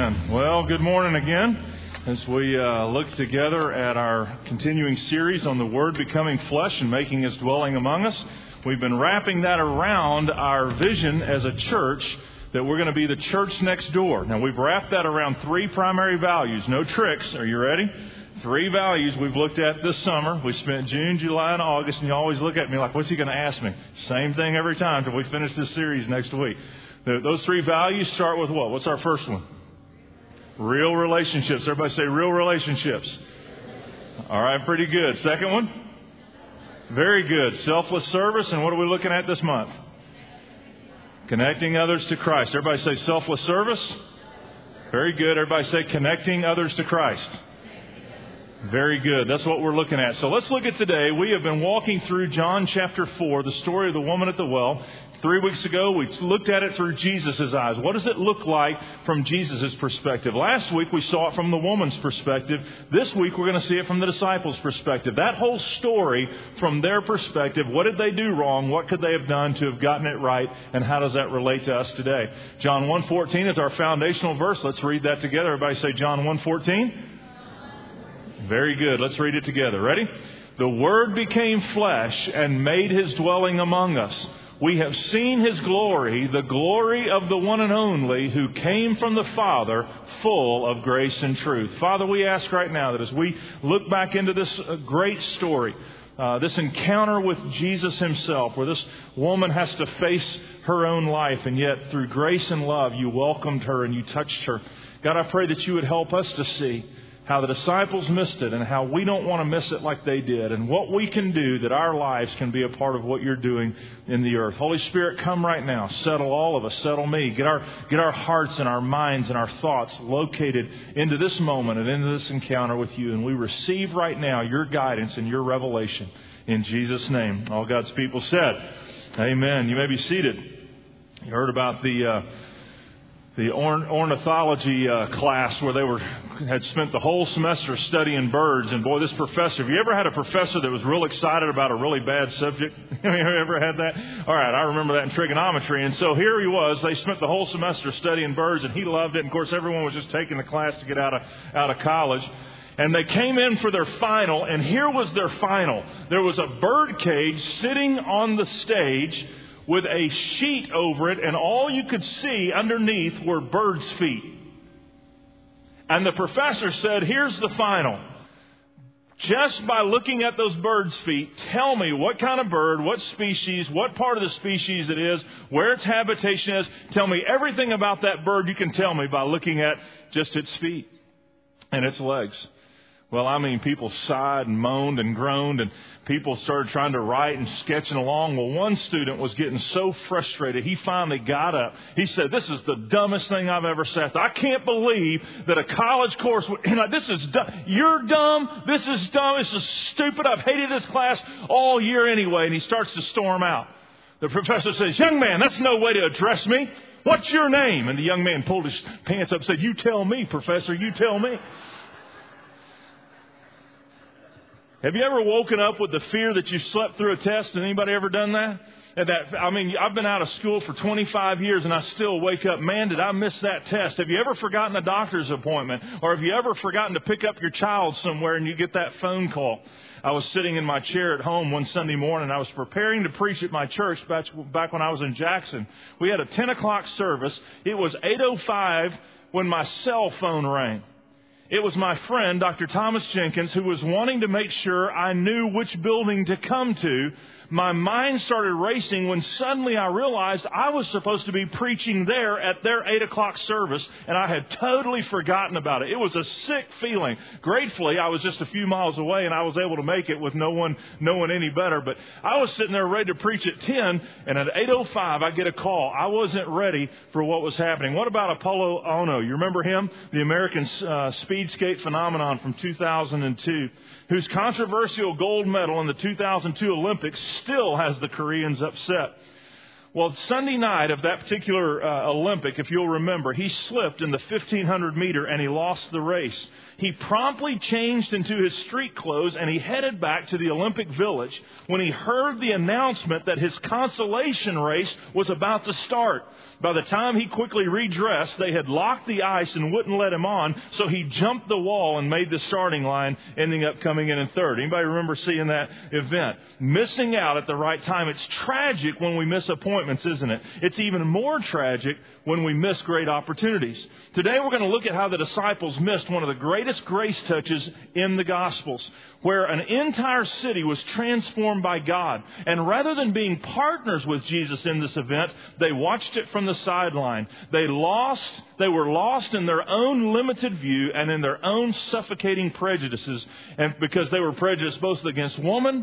Amen. Well, good morning again. As we look together at our continuing series on the Word becoming flesh and making His dwelling among us, we've been wrapping that around our vision as a church that we're going to be the church next door. Now, we've wrapped that around three primary values. No tricks. Are you ready? Three values we've looked at this summer. We spent June, July, and August, and you always look at me like, what's he going to ask me? Same thing every time until we finish this series next week. Those three values start with what? What's our first one? Real relationships. Everybody say real relationships. All right, pretty good. Second one? Very good. Selfless service. And what are we looking at this month? Connecting others to Christ. Everybody say selfless service. Very good. Everybody say connecting others to Christ. Very good. That's what we're looking at. So let's look at today. We have been walking through John chapter 4, the story of the woman at the well. 3 weeks ago, we looked at it through Jesus' eyes. What does it look like from Jesus' perspective? Last week, we saw it from the woman's perspective. This week, we're going to see it from the disciples' perspective. That whole story from their perspective, what did they do wrong? What could they have done to have gotten it right? And how does that relate to us today? John 1:14 is our foundational verse. Let's read that together. Everybody say John 1:14. Very good. Let's read it together. Ready? The Word became flesh and made His dwelling among us. We have seen His glory, the glory of the one and only who came from the Father, full of grace and truth. Father, we ask right now that as we look back into this great story, this encounter with Jesus Himself, where this woman has to face her own life, and yet through grace and love, you welcomed her and you touched her. God, I pray that you would help us to see how the disciples missed it and how we don't want to miss it like they did, and what we can do that our lives can be a part of what you're doing in the earth. Holy Spirit, come right now. Settle all of us. Settle me. Get our hearts and our minds and our thoughts located into this moment and into this encounter with you. And we receive right now your guidance and your revelation in Jesus' name. All God's people said, amen. You may be seated. You heard about the ornithology class where they had spent the whole semester studying birds. And boy, this professor, have you ever had a professor that was real excited about a really bad subject? Have you ever had that? All right, I remember that in trigonometry. And so here he was. They spent the whole semester studying birds, and he loved it. And of course, everyone was just taking the class to get out of college. And they came in for their final, and here was their final. There was a bird cage sitting on the stage with a sheet over it, and all you could see underneath were birds' feet. And the professor said, here's the final. Just by looking at those birds' feet, tell me what kind of bird, what species, what part of the species it is, where its habitation is. Tell me everything about that bird you can tell me by looking at just its feet and its legs. Well, I mean, people sighed and moaned and groaned, and people started trying to write and sketching along. Well, one student was getting so frustrated, he finally got up. He said, this is the dumbest thing I've ever sat through. I can't believe that a college course, this is dumb. You're dumb. This is dumb. This is stupid. I've hated this class all year anyway. And he starts to storm out. The professor says, young man, that's no way to address me. What's your name? And the young man pulled his pants up and said, you tell me, professor, you tell me. Have you ever woken up with the fear that you slept through a test? Has anybody ever done that? I've been out of school for 25 years and I still wake up, man, did I miss that test? Have you ever forgotten a doctor's appointment? Or have you ever forgotten to pick up your child somewhere and you get that phone call? I was sitting in my chair at home one Sunday morning. I was preparing to preach at my church back when I was in Jackson. We had a 10 o'clock service. It was 8:05 when my cell phone rang. It was my friend, Dr. Thomas Jenkins, who was wanting to make sure I knew which building to come to. My mind started racing when suddenly I realized I was supposed to be preaching there at their 8 o'clock service, and I had totally forgotten about it. It was a sick feeling. Gratefully, I was just a few miles away, and I was able to make it with no one any better. But I was sitting there ready to preach at 10, and at 8:05, I get a call. I wasn't ready for what was happening. What about Apolo Ohno? You remember him? The American speed skate phenomenon from 2002, whose controversial gold medal in the 2002 Olympics still has the Koreans upset. Well, Sunday night of that particular Olympic, if you'll remember, he slipped in the 1,500 meter and he lost the race. He promptly changed into his street clothes and he headed back to the Olympic Village when he heard the announcement that his consolation race was about to start. By the time he quickly redressed, they had locked the ice and wouldn't let him on, so he jumped the wall and made the starting line, ending up coming in third. Anybody remember seeing that event? Missing out at the right time. It's tragic when we miss appointments, isn't it? It's even more tragic when we miss great opportunities. Today we're going to look at how the disciples missed one of the greatest grace touches in the Gospels, where an entire city was transformed by God. And rather than being partners with Jesus in this event, they watched it from the sideline. They were lost in their own limited view and in their own suffocating prejudices, and because they were prejudiced both against the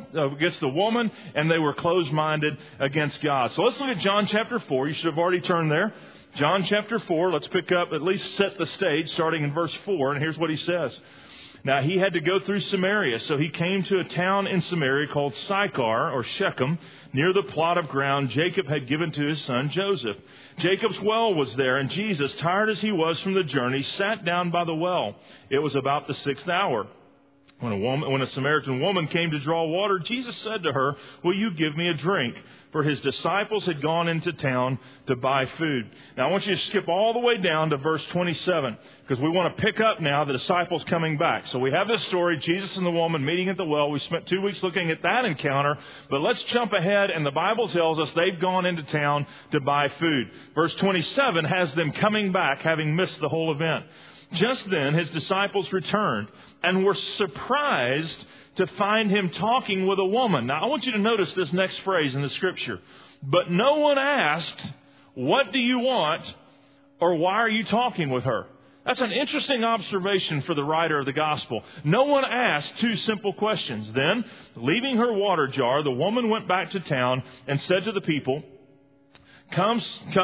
woman, and they were closed-minded against God. So let's look at John chapter 4. You should have already turned there. John chapter 4, let's pick up, at least set the stage, starting in verse 4, and here's what he says. Now, he had to go through Samaria, so he came to a town in Samaria called Sychar, or Shechem, near the plot of ground Jacob had given to his son Joseph. Jacob's well was there, and Jesus, tired as he was from the journey, sat down by the well. It was about the 6th hour. When a Samaritan woman came to draw water, Jesus said to her, "Will you give me a drink?" For his disciples had gone into town to buy food. Now I want you to skip all the way down to verse 27, because we want to pick up now the disciples coming back. So we have this story, Jesus and the woman meeting at the well. We spent 2 weeks looking at that encounter, but let's jump ahead, and the Bible tells us they've gone into town to buy food. Verse 27 has them coming back, having missed the whole event. Just then his disciples returned and were surprised to find him talking with a woman. Now, I want you to notice this next phrase in the Scripture. But no one asked, "What do you want?" or "Why are you talking with her?" That's an interesting observation for the writer of the Gospel. No one asked two simple questions. Then, leaving her water jar, the woman went back to town and said to the people, Come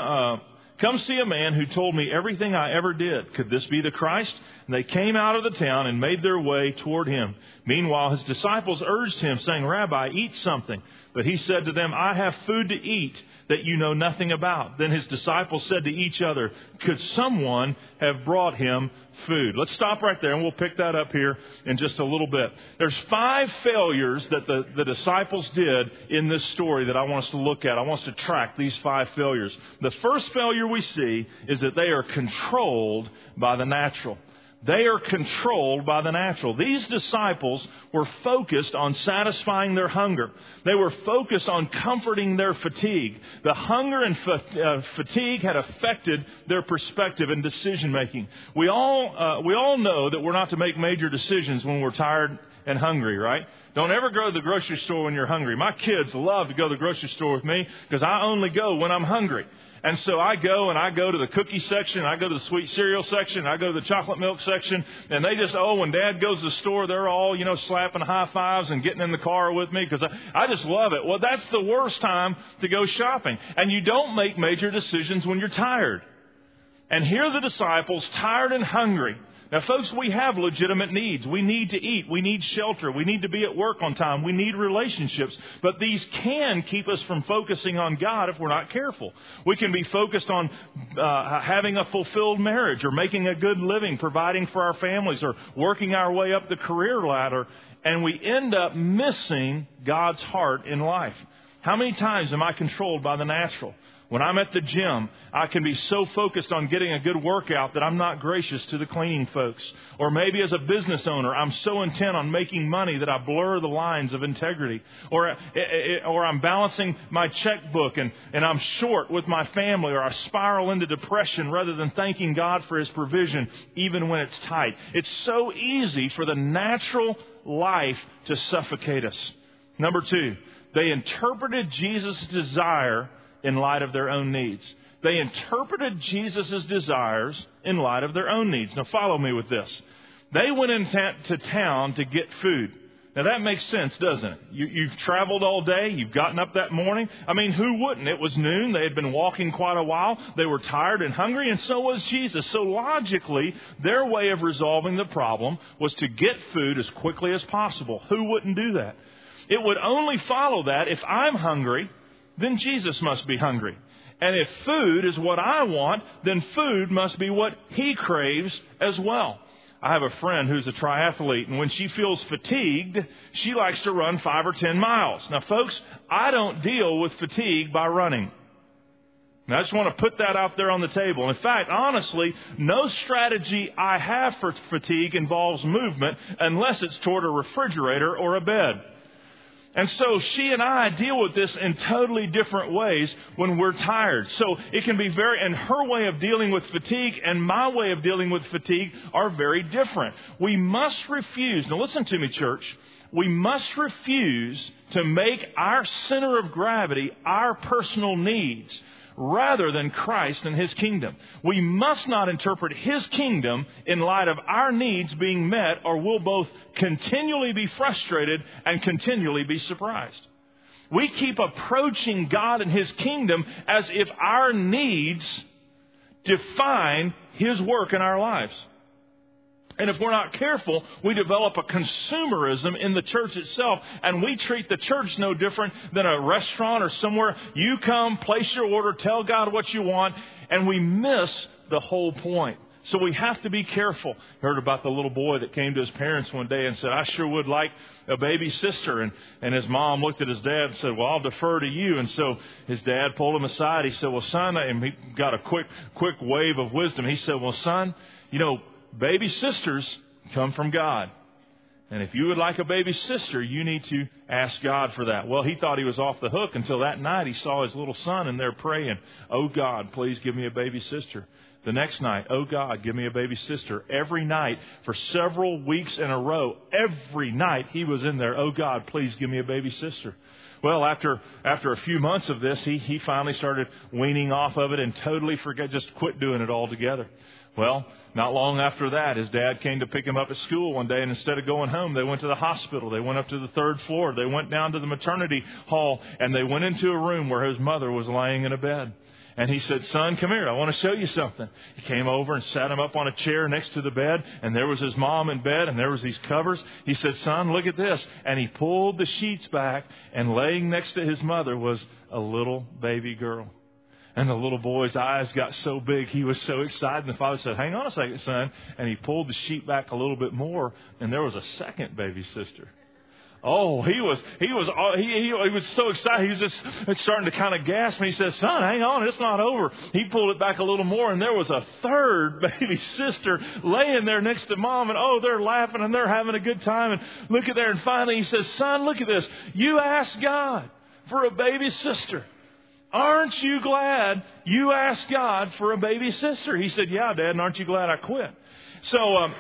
see a man who told me everything I ever did. Could this be the Christ?" And they came out of the town and made their way toward him. Meanwhile, his disciples urged him, saying, "Rabbi, eat something." But he said to them, "I have food to eat that you know nothing about." Then his disciples said to each other, "Could someone have brought him food?" Let's stop right there, and we'll pick that up here in just a little bit. There's 5 failures that the disciples did in this story that I want us to look at. I want us to track these 5 failures. The first failure we see is that they are controlled by the natural. They are controlled by the natural. These disciples were focused on satisfying their hunger. They were focused on comforting their fatigue. The hunger and fatigue had affected their perspective and decision making. We all know that we're not to make major decisions when we're tired and hungry, right? Don't ever go to the grocery store when you're hungry. My kids love to go to the grocery store with me because I only go when I'm hungry. And so I go to the cookie section, I go to the sweet cereal section, I go to the chocolate milk section, and they just, when Dad goes to the store, they're all, slapping high fives and getting in the car with me because I just love it. Well, that's the worst time to go shopping. And you don't make major decisions when you're tired. And here are the disciples, tired and hungry. Now, folks, we have legitimate needs. We need to eat. We need shelter. We need to be at work on time. We need relationships. But these can keep us from focusing on God if we're not careful. We can be focused on having a fulfilled marriage or making a good living, providing for our families, or working our way up the career ladder. And we end up missing God's heart in life. How many times am I controlled by the natural? When I'm at the gym, I can be so focused on getting a good workout that I'm not gracious to the cleaning folks. Or maybe as a business owner, I'm so intent on making money that I blur the lines of integrity. Or I'm balancing my checkbook and I'm short with my family, or I spiral into depression rather than thanking God for His provision even when it's tight. It's so easy for the natural life to suffocate us. Number 2, they interpreted Jesus' desire in light of their own needs. They interpreted Jesus' desires in light of their own needs. Now follow me with this. They went into town to get food. Now that makes sense, doesn't it? You've traveled all day. You've gotten up that morning. I mean, who wouldn't? It was noon. They had been walking quite a while. They were tired and hungry, and so was Jesus. So logically, their way of resolving the problem was to get food as quickly as possible. Who wouldn't do that? It would only follow that if I'm hungry, then Jesus must be hungry. And if food is what I want, then food must be what He craves as well. I have a friend who's a triathlete, and when she feels fatigued, she likes to run 5 or 10 miles. Now, folks, I don't deal with fatigue by running. Now, I just want to put that out there on the table. In fact, honestly, no strategy I have for fatigue involves movement unless it's toward a refrigerator or a bed. And so she and I deal with this in totally different ways when we're tired. So it can be and her way of dealing with fatigue and my way of dealing with fatigue are very different. We must refuse. Now listen to me, church. We must refuse to make our center of gravity our personal needs rather than Christ and His kingdom. We must not interpret His kingdom in light of our needs being met, or we'll both continually be frustrated and continually be surprised. We keep approaching God and His kingdom as if our needs define His work in our lives. And if we're not careful, we develop a consumerism in the church itself, and we treat the church no different than a restaurant or somewhere. You come, place your order, tell God what you want, and we miss the whole point. So we have to be careful. Heard about the little boy that came to his parents one day and said, I sure would like a baby sister. And his mom looked at his dad and said, well, I'll defer to you. And so his dad pulled him aside. He said, well, son, and he got a quick wave of wisdom. He said, well, son, baby sisters come from God. And if you would like a baby sister, you need to ask God for that. Well, he thought he was off the hook until that night he saw his little son in there praying, oh God, please give me a baby sister. The next night, oh God, give me a baby sister. Every night for several weeks in a row, every night he was in there, oh God, please give me a baby sister. Well, after a few months of this, he finally started weaning off of it and totally just quit doing it altogether. Well, not long after that, his dad came to pick him up at school one day, and instead of going home, they went to the hospital. They went up to the 3rd floor. They went down to the maternity hall, and they went into a room where his mother was laying in a bed. And he said, son, come here. I want to show you something. He came over and sat him up on a chair next to the bed, and there was his mom in bed, and there was these covers. He said, son, look at this. And he pulled the sheets back, and laying next to his mother was a little baby girl. And the little boy's eyes got so big, he was so excited. And the father said, hang on a second, son. And he pulled the sheet back a little bit more, and there was a second baby sister. Oh, he was so excited. He was just starting to kind of gasp. And he said, son, hang on, it's not over. He pulled it back a little more, and there was a third baby sister laying there next to mom. And oh, they're laughing and they're having a good time. And look at there. And finally he says, son, look at this. You asked God for a baby sister. Aren't you glad you asked God for a baby sister? He said, yeah, Dad, and aren't you glad I quit? So,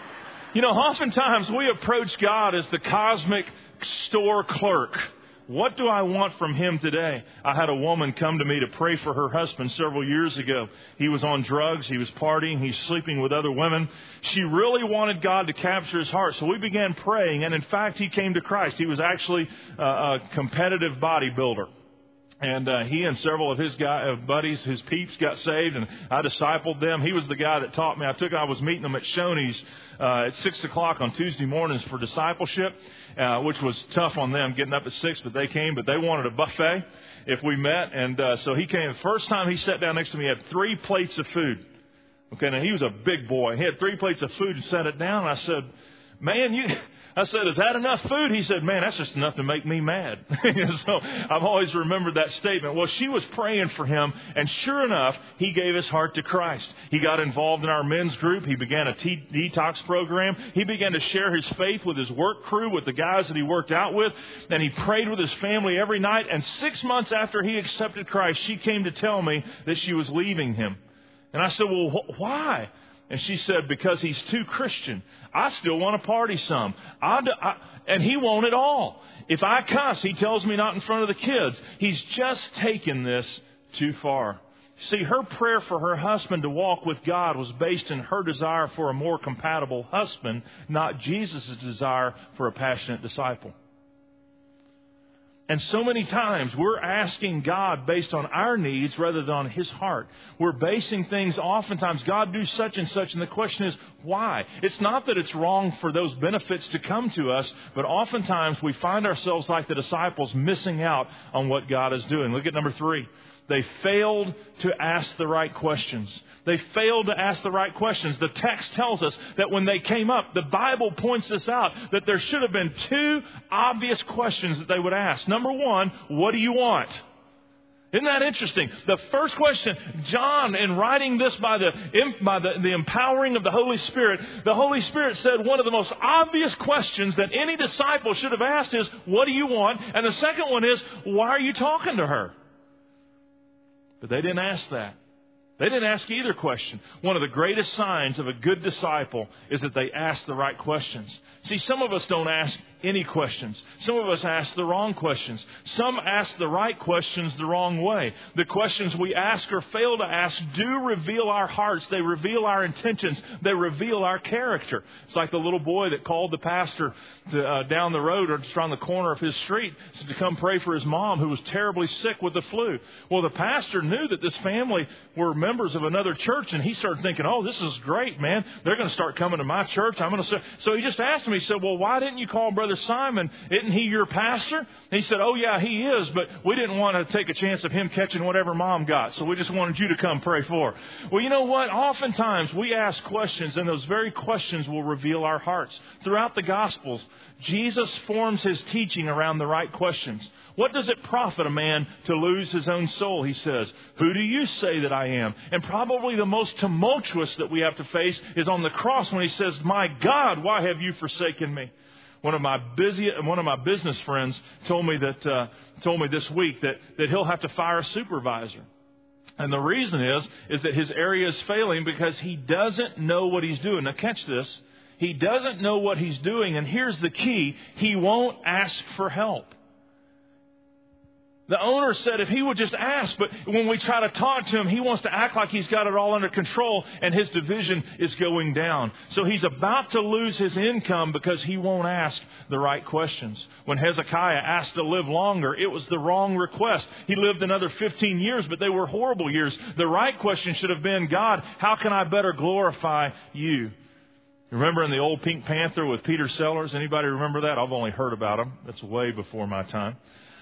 oftentimes we approach God as the cosmic store clerk. What do I want from Him today? I had a woman come to me to pray for her husband several years ago. He was on drugs. He was partying. He's sleeping with other women. She really wanted God to capture his heart. So we began praying. And in fact, he came to Christ. He was actually a competitive bodybuilder. And he and several of his buddies, his peeps, got saved, and I discipled them. He was the guy that taught me. I was meeting them at Shoney's at 6 o'clock on Tuesday mornings for discipleship, which was tough on them getting up at 6, but they came. But they wanted a buffet if we met, and so he came. The first time he sat down next to me, he had 3 plates of food. Okay, now he was a big boy. He had 3 plates of food and set it down, and I said, man, I said, is that enough food? He said, man, that's just enough to make me mad. So I've always remembered that statement. Well, she was praying for him, and sure enough, he gave his heart to Christ. He got involved in our men's group. He began a detox program. He began to share his faith with his work crew, with the guys that he worked out with, and he prayed with his family every night. And 6 months after he accepted Christ, she came to tell me that she was leaving him. And I said, well, why? And she said, because he's too Christian. I still want to party some. And he won't at all. If I cuss, he tells me not in front of the kids. He's just taken this too far. See, her prayer for her husband to walk with God was based in her desire for a more compatible husband, not Jesus' desire for a passionate disciple. And so many times we're asking God based on our needs rather than on His heart. We're basing things oftentimes, God do such and such, and the question is, why? It's not that it's wrong for those benefits to come to us, but oftentimes we find ourselves like the disciples missing out on what God is doing. Look at number 3. They failed to ask the right questions. They failed to ask the right questions. The text tells us that when they came up, the Bible points this out, that there should have been 2 obvious questions that they would ask. Number 1, what do you want? Isn't that interesting? The first question, John, in writing this by the empowering of the Holy Spirit said one of the most obvious questions that any disciple should have asked is, what do you want? And the second one is, why are you talking to her? But they didn't ask that. They didn't ask either question. One of the greatest signs of a good disciple is that they ask the right questions. See, some of us don't ask any questions. Some of us ask the wrong questions. Some ask the right questions the wrong way. The questions we ask or fail to ask do reveal our hearts. They reveal our intentions. They reveal our character. It's like the little boy that called the pastor down the road or just around the corner of his street to come pray for his mom who was terribly sick with the flu. Well, the pastor knew that this family were members of another church, and he started thinking, oh, this is great, man. They're going to start coming to my church. So he just asked me, he said, well, why didn't you call Brother Simon? Isn't he your pastor? And he said, oh, yeah, he is, but we didn't want to take a chance of him catching whatever mom got, so we just wanted you to come pray for her. Well, you know what? Oftentimes we ask questions, and those very questions will reveal our hearts. Throughout the Gospels, Jesus forms His teaching around the right questions. What does it profit a man to lose his own soul, He says. Who do you say that I am? And probably the most tumultuous that we have to face is on the cross when He says, my God, why have you forsaken me? One of my business friends told me this week that he'll have to fire a supervisor. And the reason is that his area is failing because he doesn't know what he's doing. Now catch this. He doesn't know what he's doing, and here's the key. He won't ask for help. The owner said if he would just ask, but when we try to talk to him, he wants to act like he's got it all under control, and his division is going down. So he's about to lose his income because he won't ask the right questions. When Hezekiah asked to live longer, it was the wrong request. He lived another 15 years, but they were horrible years. The right question should have been, God, how can I better glorify you? Remember in the old Pink Panther with Peter Sellers? Anybody remember that? I've only heard about him. That's way before my time.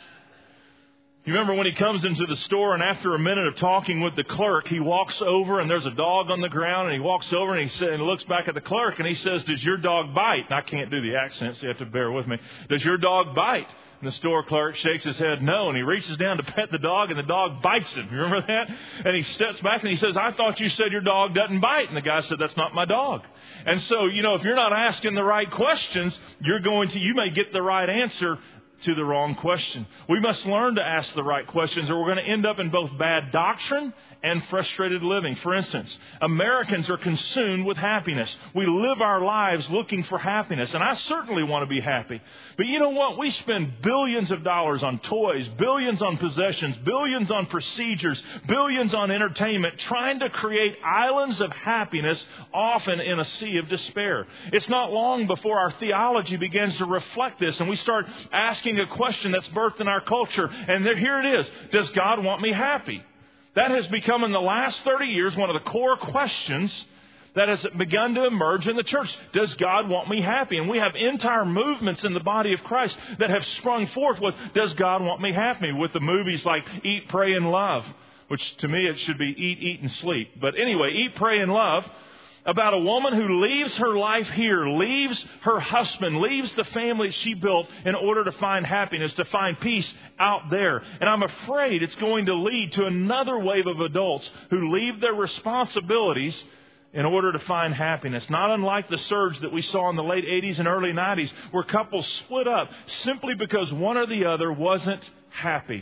You remember when he comes into the store and after a minute of talking with the clerk, he walks over and there's a dog on the ground, and he walks over and he looks back at the clerk and he says, does your dog bite? And I can't do the accent, so you have to bear with me. Does your dog bite? And the store clerk shakes his head no, and he reaches down to pet the dog, and the dog bites him. You remember that? And he steps back and he says, I thought you said your dog doesn't bite. And the guy said, that's not my dog. And so, if you're not asking the right questions, you may get the right answer to the wrong question. We must learn to ask the right questions, or we're going to end up in both bad doctrine and frustrated living. For instance, Americans are consumed with happiness. We live our lives looking for happiness, and I certainly want to be happy. But you know what? We spend billions of dollars on toys, billions on possessions, billions on procedures, billions on entertainment, trying to create islands of happiness, often in a sea of despair. It's not long before our theology begins to reflect this, and we start asking a question that's birthed in our culture. And here it is. Does God want me happy? That has become in the last 30 years one of the core questions that has begun to emerge in the church. Does God want me happy? And we have entire movements in the body of Christ that have sprung forth with, does God want me happy? With the movies like Eat, Pray, and Love, which to me it should be Eat, and Sleep. But anyway, Eat, Pray, and Love, about a woman who leaves her life here, leaves her husband, leaves the family she built in order to find happiness, to find peace out there. And I'm afraid it's going to lead to another wave of adults who leave their responsibilities in order to find happiness. Not unlike the surge that we saw in the late 80s and early 90s, where couples split up simply because one or the other wasn't happy.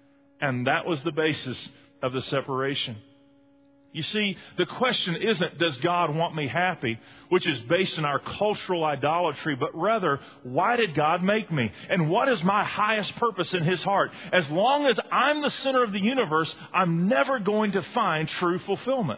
And that was the basis of the separation. You see, the question isn't, does God want me happy, which is based in our cultural idolatry, but rather, why did God make me? And what is my highest purpose in His heart? As long as I'm the center of the universe, I'm never going to find true fulfillment.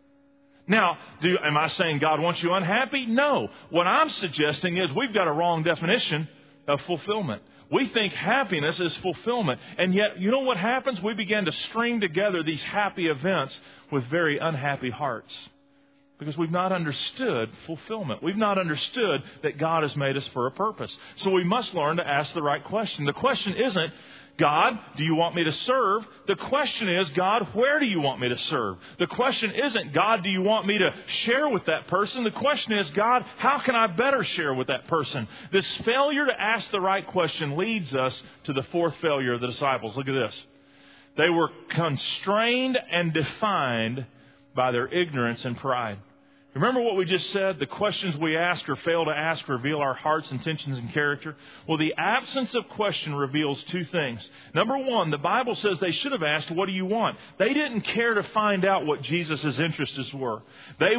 Now, am I saying God wants you unhappy? No. What I'm suggesting is we've got a wrong definition of fulfillment. We think happiness is fulfillment. And yet, you know what happens? We begin to string together these happy events with very unhappy hearts. Because we've not understood fulfillment. We've not understood that God has made us for a purpose. So we must learn to ask the right question. The question isn't, God, do you want me to serve? The question is, God, where do you want me to serve? The question isn't, God, do you want me to share with that person? The question is, God, how can I better share with that person? This failure to ask the right question leads us to the fourth failure of the disciples. Look at this. They were constrained and defined by their ignorance and pride. Remember what we just said? The questions we ask or fail to ask reveal our heart's intentions and character. Well, the absence of question reveals two things. Number one, the Bible says they should have asked, what do you want? They didn't care to find out what Jesus' interests were. They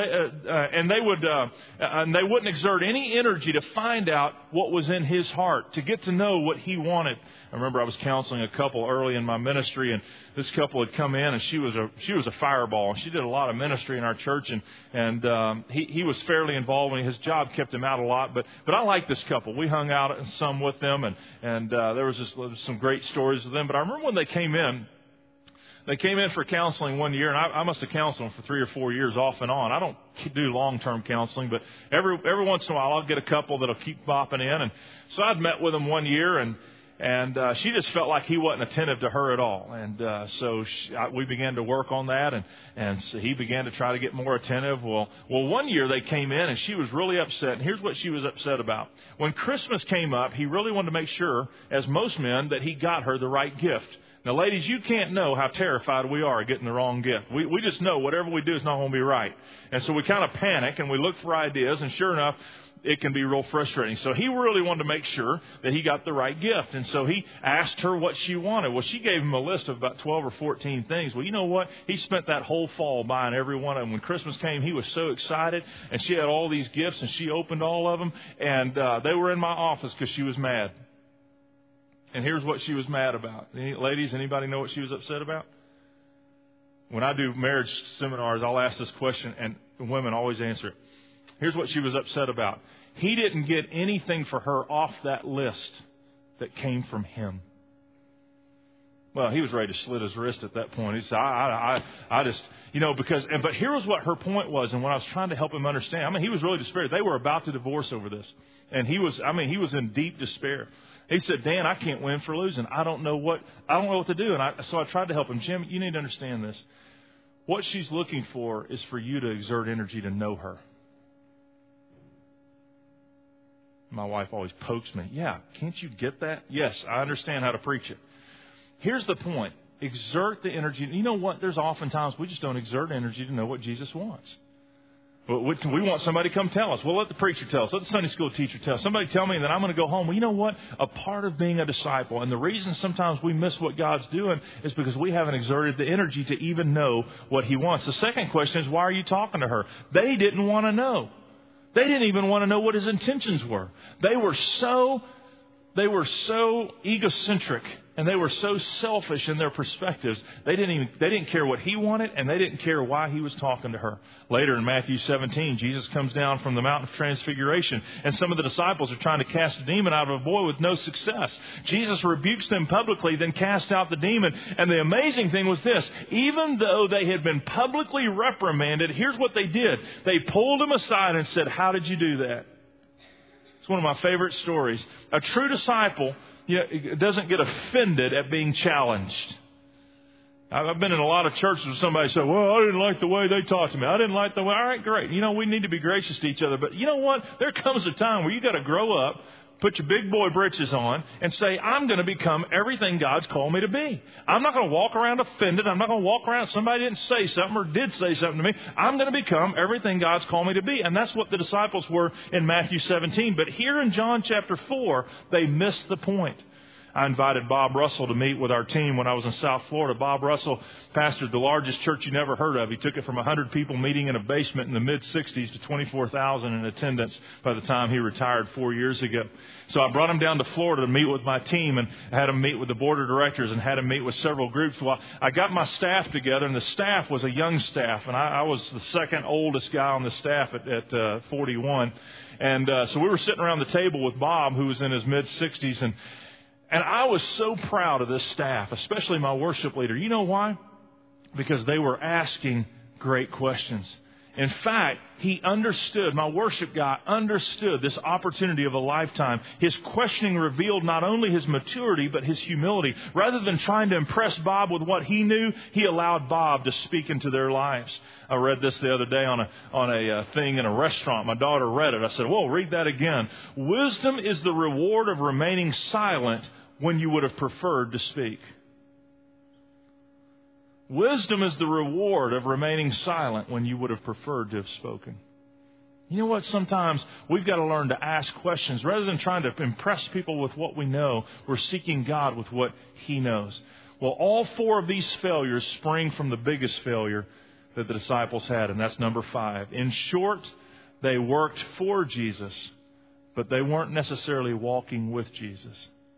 wouldn't exert any energy to find out what was in his heart, to get to know what he wanted. I remember I was counseling a couple early in my ministry, and this couple had come in, and she was a fireball. She did a lot of ministry in our church, and he was fairly involved. And his job kept him out a lot, but I liked this couple. We hung out some with them, and there was some great stories with them. But I remember when they came in. They came in for counseling one year, and I must have counseled them for 3 or 4 years off and on. I don't do long-term counseling, but every once in a while I'll get a couple that'll keep popping in. And so I'd met with them one year, and she just felt like he wasn't attentive to her at all. And so we began to work on that, and so he began to try to get more attentive. Well, one year they came in, and she was really upset. And here's what she was upset about. When Christmas came up, he really wanted to make sure, as most men, that he got her the right gift. Now, ladies, you can't know how terrified we are of getting the wrong gift. We just know whatever we do is not going to be right. And so we kind of panic, and we look for ideas, and sure enough, it can be real frustrating. So he really wanted to make sure that he got the right gift. And so he asked her what she wanted. Well, she gave him a list of about 12 or 14 things. Well, you know what? He spent that whole fall buying every one of them. When Christmas came, he was so excited. And she had all these gifts, and she opened all of them. And they were in my office because she was mad. And here's what she was mad about. Ladies, anybody know what she was upset about? When I do marriage seminars, I'll ask this question, and women always answer it. Here's what she was upset about. He didn't get anything for her off that list that came from him. Well, he was ready to slit his wrist at that point. He said, I just, but here was what her point was. And when I was trying to help him understand, he was really despaired. They were about to divorce over this. And he was in deep despair. He said, Dan, I can't win for losing. I don't know what to do. So I tried to help him. Jim, you need to understand this. What she's looking for is for you to exert energy to know her. My wife always pokes me. Yeah, can't you get that? Yes, I understand how to preach it. Here's the point. Exert the energy. You know what? There's oftentimes we just don't exert energy to know what Jesus wants. We want somebody to come tell us. Well, let the preacher tell us. Let the Sunday school teacher tell us. Somebody tell me, and then I'm going to go home. Well, you know what? A part of being a disciple, and the reason sometimes we miss what God's doing is because we haven't exerted the energy to even know what He wants. The second question is, why are you talking to her? They didn't want to know. They didn't even want to know what His intentions were. They were so egocentric, and they were so selfish in their perspectives. They didn't care what He wanted, and they didn't care why He was talking to her. Later in Matthew 17, Jesus comes down from the Mountain of Transfiguration, and some of the disciples are trying to cast a demon out of a boy with no success. Jesus rebukes them publicly, then casts out the demon. And the amazing thing was this: even though they had been publicly reprimanded, here's what they did. They pulled him aside and said, "How did you do that?" It's one of my favorite stories. A true disciple doesn't get offended at being challenged. I've been in a lot of churches where somebody said, well, I didn't like the way they talked to me. I didn't like the way. All right, great. We need to be gracious to each other. But you know what? There comes a time where you got to grow up, put your big boy britches on, and say, I'm going to become everything God's called me to be. I'm not going to walk around offended. I'm not going to walk around somebody didn't say something or did say something to me. I'm going to become everything God's called me to be. And that's what the disciples were in Matthew 17. But here in John chapter 4, they missed the point. I invited Bob Russell to meet with our team when I was in South Florida. Bob Russell pastored the largest church you never heard of. He took it from 100 people meeting in a basement in the mid-'60s to 24,000 in attendance by the time he retired 4 years ago. So I brought him down to Florida to meet with my team and had him meet with the board of directors and had him meet with several groups. Well, I got my staff together, and the staff was a young staff, and I was the second oldest guy on the staff at 41. And so we were sitting around the table with Bob, who was in his mid-60s, and I was so proud of this staff, especially my worship leader. You know why? Because they were asking great questions. In fact, he understood, my worship guy understood this opportunity of a lifetime. His questioning revealed not only his maturity, but his humility. Rather than trying to impress Bob with what he knew, he allowed Bob to speak into their lives. I read this the other day on a thing in a restaurant. My daughter read it. I said, "Well, read that again." Wisdom is the reward of remaining silent when you would have preferred to speak. Wisdom is the reward of remaining silent when you would have preferred to have spoken. You know what? Sometimes we've got to learn to ask questions. Rather than trying to impress people with what we know, we're seeking God with what He knows. Well, all four of these failures spring from the biggest failure that the disciples had, and that's number 5. In short, they worked for Jesus, but they weren't necessarily walking with Jesus.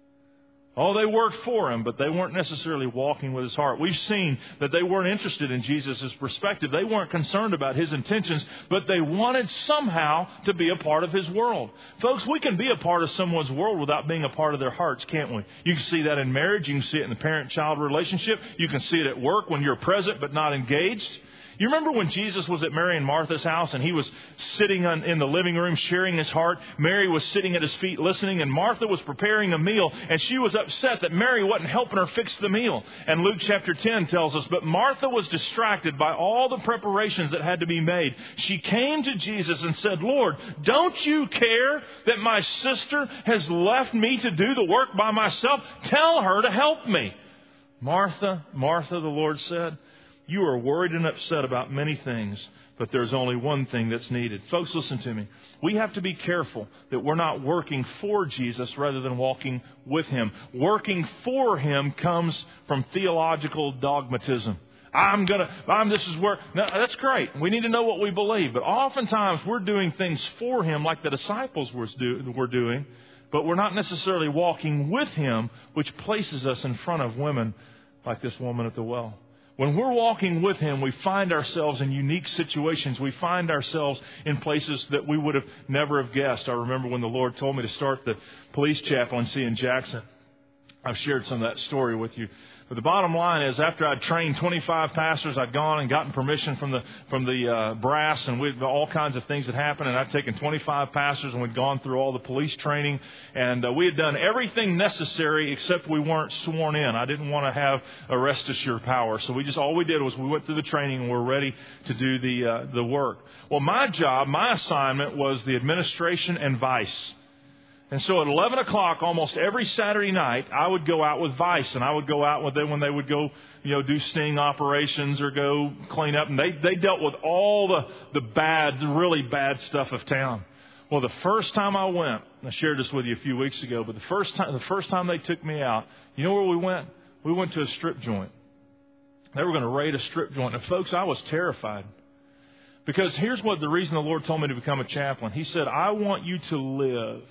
Oh, they worked for Him, but they weren't necessarily walking with His heart. We've seen that they weren't interested in Jesus' perspective. They weren't concerned about His intentions, but they wanted somehow to be a part of His world. Folks, we can be a part of someone's world without being a part of their hearts, can't we? You can see that in marriage. You can see it in the parent-child relationship. You can see it at work when you're present but not engaged. You remember when Jesus was at Mary and Martha's house and He was sitting in the living room sharing His heart? Mary was sitting at His feet listening, and Martha was preparing a meal, and she was upset that Mary wasn't helping her fix the meal. And Luke chapter 10 tells us, but Martha was distracted by all the preparations that had to be made. She came to Jesus and said, "Lord, don't you care that my sister has left me to do the work by myself? Tell her to help me." "Martha, Martha," the Lord said, "you are worried and upset about many things, but there's only one thing that's needed." Folks, listen to me. We have to be careful that we're not working for Jesus rather than walking with Him. Working for Him comes from theological dogmatism. No, that's great. We need to know what we believe. But oftentimes we're doing things for Him like the disciples were doing, but we're not necessarily walking with Him, which places us in front of women like this woman at the well. When we're walking with Him, we find ourselves in unique situations. We find ourselves in places that we would have never have guessed. I remember when the Lord told me to start the police chaplaincy in Jackson. I've shared some of that story with you. But the bottom line is, after I'd trained 25 pastors, I'd gone and gotten permission from the brass, and all kinds of things had happened. And I'd taken 25 pastors, and we'd gone through all the police training, and we had done everything necessary except we weren't sworn in. I didn't want to have arrest assure power, so all we did was we went through the training and we're ready to do the work. Well, my assignment was the administration and vice. And so at 11 o'clock almost every Saturday night, I would go out with Vice, and I would go out with them when they would go, do sting operations or go clean up. And they dealt with all the really bad stuff of town. Well, the first time I went, I shared this with you a few weeks ago, but the first time they took me out, you know where we went? We went to a strip joint. They were going to raid a strip joint. And folks, I was terrified. Because here's the reason the Lord told me to become a chaplain. He said, "I want you to live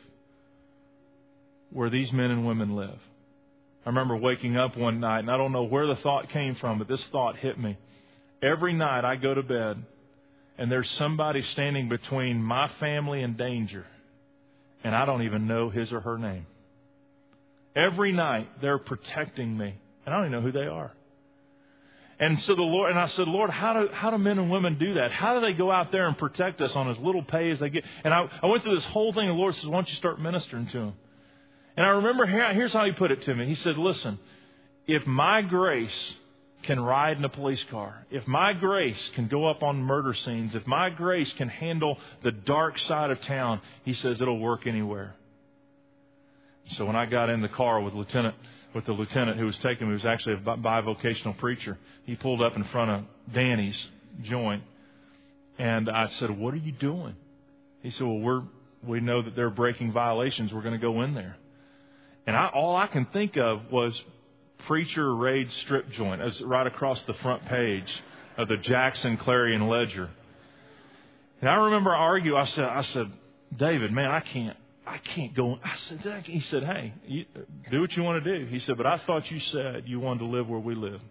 where these men and women live." I remember waking up one night, and I don't know where the thought came from, but this thought hit me. Every night I go to bed, and there's somebody standing between my family and danger, and I don't even know his or her name. Every night they're protecting me, and I don't even know who they are. And so I said, "Lord, how do men and women do that? How do they go out there and protect us on as little pay as they get?" And I went through this whole thing, and the Lord says, "Why don't you start ministering to them?" And I remember, here's how He put it to me. He said, "Listen, if my grace can ride in a police car, if my grace can go up on murder scenes, if my grace can handle the dark side of town," He says, "it'll work anywhere." So when I got in the car with the lieutenant who was taking me, who was actually a bivocational preacher, he pulled up in front of Danny's joint, and I said, "What are you doing?" He said, "Well, we know that they're breaking violations. We're going to go in there." And all I can think of was Preacher Raid Strip Joint. It was right across the front page of the Jackson Clarion Ledger. And I remember arguing. I said, David, man, I can't go. He said, hey, do what you want to do. He said, but I thought you said you wanted to live where we live.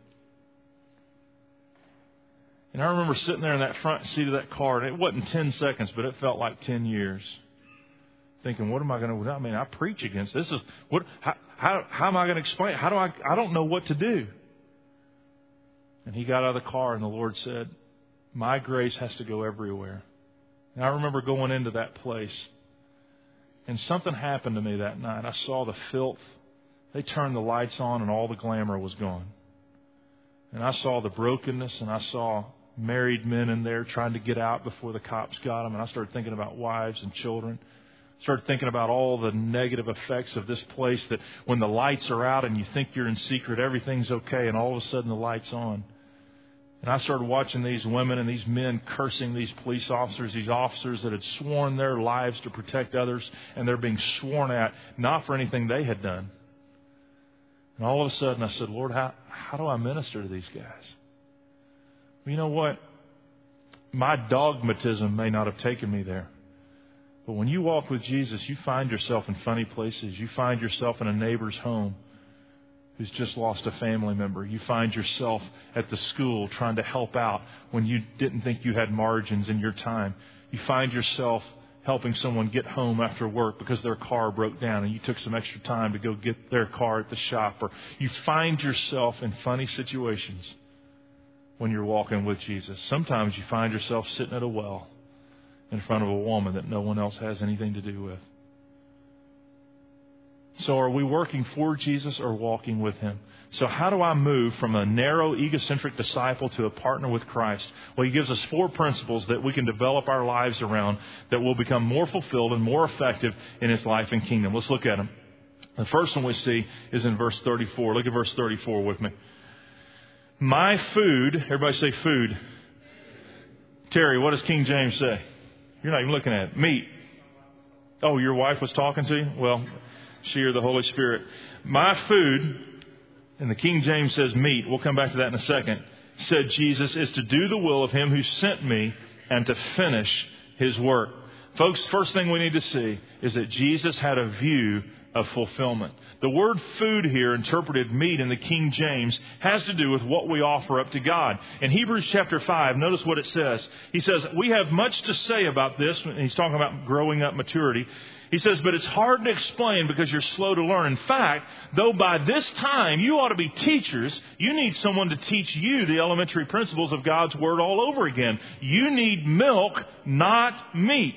And I remember sitting there in that front seat of that car, and it wasn't 10 seconds, but it felt like 10 years. Thinking, what am I going to do? I mean, I preach against this. How am I going to explain it? I don't know what to do. And he got out of the car, and the Lord said, my grace has to go everywhere. And I remember going into that place, and something happened to me that night. I saw the filth. They turned the lights on, and all the glamour was gone. And I saw the brokenness, and I saw married men in there trying to get out before the cops got them. And I started thinking about wives and children. Started thinking about all the negative effects of this place, that when the lights are out and you think you're in secret, everything's okay, and all of a sudden the light's on. And I started watching these women and these men cursing these police officers, these officers that had sworn their lives to protect others, and they're being sworn at, not for anything they had done. And all of a sudden I said, Lord, how do I minister to these guys? Well, you know what? My dogmatism may not have taken me there. But when you walk with Jesus, you find yourself in funny places. You find yourself in a neighbor's home who's just lost a family member. You find yourself at the school trying to help out when you didn't think you had margins in your time. You find yourself helping someone get home after work because their car broke down and you took some extra time to go get their car at the shop. Or you find yourself in funny situations when you're walking with Jesus. Sometimes you find yourself sitting at a well in front of a woman that no one else has anything to do with. So are we working for Jesus or walking with Him? So how do I move from a narrow, egocentric disciple to a partner with Christ? Well, He gives us 4 principles that we can develop our lives around that will become more fulfilled and more effective in His life and kingdom. Let's look at them. The first one we see is in verse 34. Look at verse 34 with me. My food, everybody say food. Terry, what does King James say? You're not even looking at it. Meat. Oh, your wife was talking to you? Well, she or the Holy Spirit. My food, and the King James says meat. We'll come back to that in a second. Said Jesus, is to do the will of Him who sent me and to finish His work. Folks, first thing we need to see is that Jesus had a view of fulfillment. The word food here, interpreted meat in the King James, has to do with what we offer up to God. In Hebrews chapter 5, notice what it says. He says, we have much to say about this. And he's talking about growing up maturity. He says, but it's hard to explain because you're slow to learn. In fact, though by this time you ought to be teachers, you need someone to teach you the elementary principles of God's Word all over again. You need milk, not meat.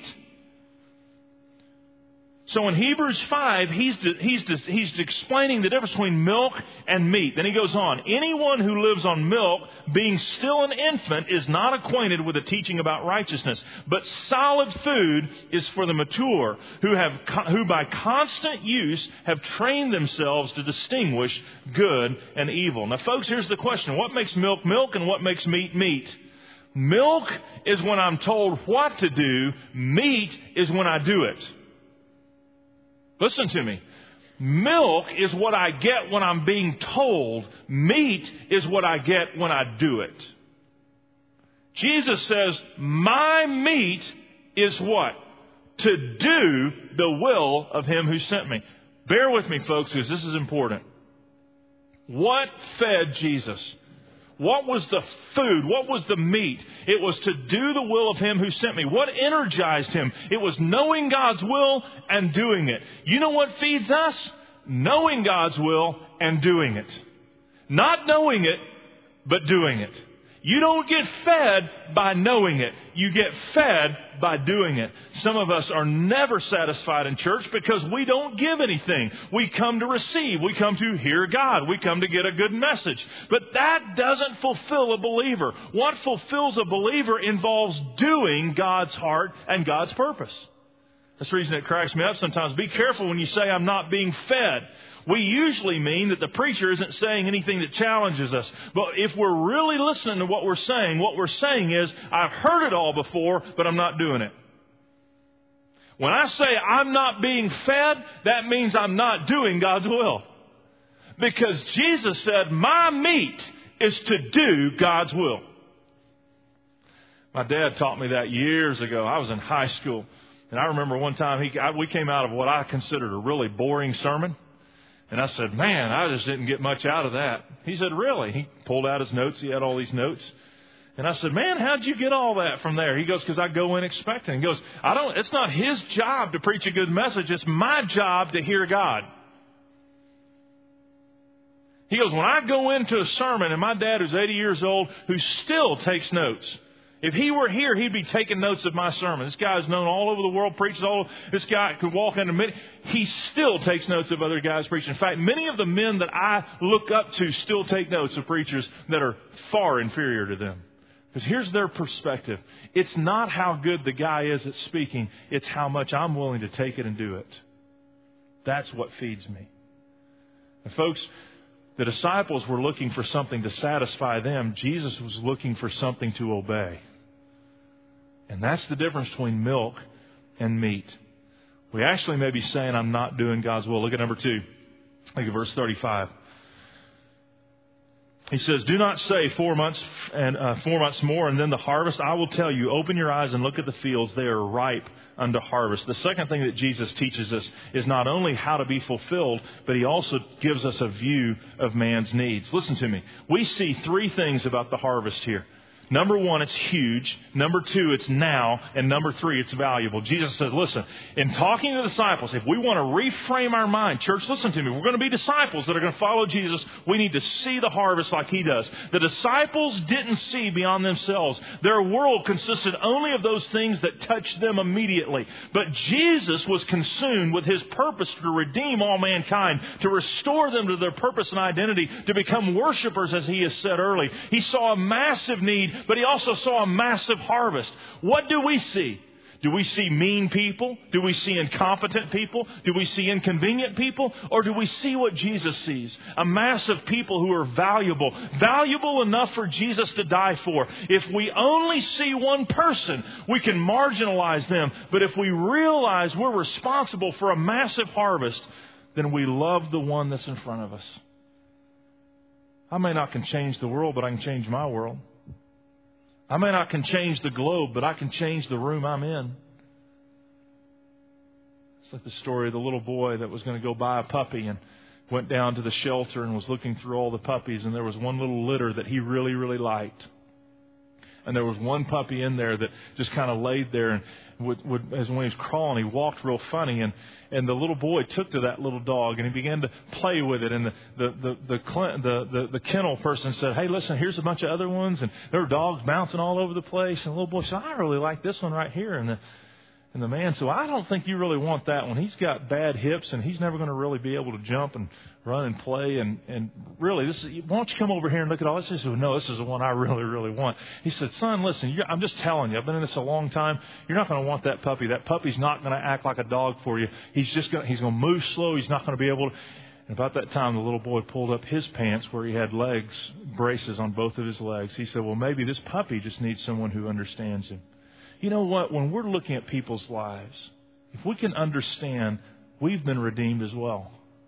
So in Hebrews 5, he's explaining the difference between milk and meat. Then he goes on, anyone who lives on milk, being still an infant, is not acquainted with the teaching about righteousness. But solid food is for the mature, who by constant use have trained themselves to distinguish good and evil. Now, folks, here's the question. What makes milk milk and what makes meat meat? Milk is when I'm told what to do. Meat is when I do it. Listen to me. Milk is what I get when I'm being told. Meat is what I get when I do it. Jesus says, my meat is what? To do the will of Him who sent me. Bear with me, folks, because this is important. What fed Jesus? What was the food? What was the meat? It was to do the will of Him who sent me. What energized Him? It was knowing God's will and doing it. You know what feeds us? Knowing God's will and doing it. Not knowing it, but doing it. You don't get fed by knowing it. You get fed by doing it. Some of us are never satisfied in church because we don't give anything. We come to receive. We come to hear God. We come to get a good message. But that doesn't fulfill a believer. What fulfills a believer involves doing God's heart and God's purpose. That's the reason it cracks me up sometimes. Be careful when you say I'm not being fed. We usually mean that the preacher isn't saying anything that challenges us. But if we're really listening to what we're saying is, I've heard it all before, but I'm not doing it. When I say I'm not being fed, that means I'm not doing God's will. Because Jesus said, my meat is to do God's will. My dad taught me that years ago. I was in high school. And I remember one time we came out of what I considered a really boring sermon. And I said, man, I just didn't get much out of that. He said, really? He pulled out his notes. He had all these notes. And I said, man, how'd you get all that from there? He goes, because I go in expecting. He goes, it's not his job to preach a good message. It's my job to hear God. He goes, when I go into a sermon, and my dad, who's 80 years old, who still takes notes. If he were here, he'd be taking notes of my sermon. This guy's known all over the world, preaches all over. This guy could walk into many. He still takes notes of other guys preaching. In fact, many of the men that I look up to still take notes of preachers that are far inferior to them. Because here's their perspective. It's not how good the guy is at speaking. It's how much I'm willing to take it and do it. That's what feeds me. And folks, the disciples were looking for something to satisfy them. Jesus was looking for something to obey. And that's the difference between milk and meat. We actually may be saying, I'm not doing God's will. Look at number 2. Look at verse 35. He says, do not say 4 months and 4 months more and then the harvest. I will tell you, open your eyes and look at the fields. They are ripe unto harvest. The second thing that Jesus teaches us is not only how to be fulfilled, but he also gives us a view of man's needs. Listen to me. We see 3 things about the harvest here. Number 1, it's huge. Number 2, it's now. And number 3, it's valuable. Jesus says, listen, in talking to the disciples, if we want to reframe our mind, church, listen to me. We're going to be disciples that are going to follow Jesus. We need to see the harvest like he does. The disciples didn't see beyond themselves. Their world consisted only of those things that touched them immediately. But Jesus was consumed with his purpose to redeem all mankind, to restore them to their purpose and identity, to become worshipers, as he has said earlier. He saw a massive need, but he also saw a massive harvest. What do we see? Do we see mean people? Do we see incompetent people? Do we see inconvenient people? Or do we see what Jesus sees? A mass of people who are valuable. Valuable enough for Jesus to die for. If we only see one person, we can marginalize them. But if we realize we're responsible for a massive harvest, then we love the one that's in front of us. I may not can change the world, but I can change my world. I may not can change the globe, but I can change the room I'm in. It's like the story of the little boy that was going to go buy a puppy and went down to the shelter and was looking through all the puppies, and there was one little litter that he really, really liked. And there was one puppy in there that just kind of laid there, and as when he was crawling, he walked real funny. And the little boy took to that little dog, and he began to play with it. And the kennel person said, hey, listen, here's a bunch of other ones. And there were dogs bouncing all over the place. And the little boy said, I really like this one right here. And the man said, well, I don't think you really want that one. He's got bad hips, and he's never going to really be able to jump and run and play. And really, why don't you come over here and look at all this? He said, no, this is the one I really, really want. He said, son, listen, I'm just telling you, I've been in this a long time. You're not going to want that puppy. That puppy's not going to act like a dog for you. He's going to move slow. He's not going to be able to. And about that time, the little boy pulled up his pants where he had braces on both of his legs. He said, well, maybe this puppy just needs someone who understands him. You know what? When we're looking at people's lives, if we can understand we've been redeemed as well,